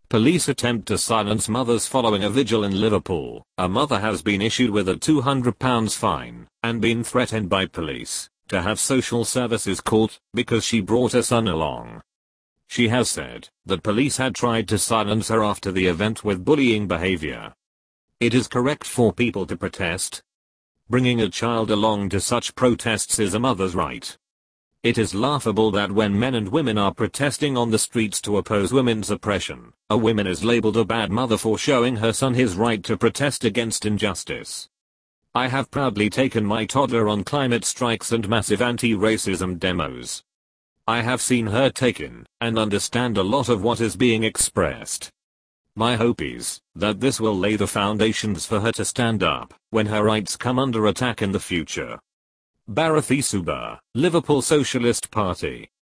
Police attempt to silence mothers following a vigil in Liverpool. A mother has been issued with a £200 fine and been threatened by police to have social services called because she brought her son along. She has said that police had tried to silence her after the event with bullying behavior. It is correct for people to protest. Bringing a child along to such protests is a mother's right. It is laughable that when men and women are protesting on the streets to oppose women's oppression, a woman is labeled a bad mother for showing her son his right to protest against injustice. I have proudly taken my toddler on climate strikes and massive anti-racism demos. I have seen her take in and understand a lot of what is being expressed. My hope is that this will lay the foundations for her to stand up when her rights come under attack in the future. Bharathi Subba, Liverpool Socialist Party.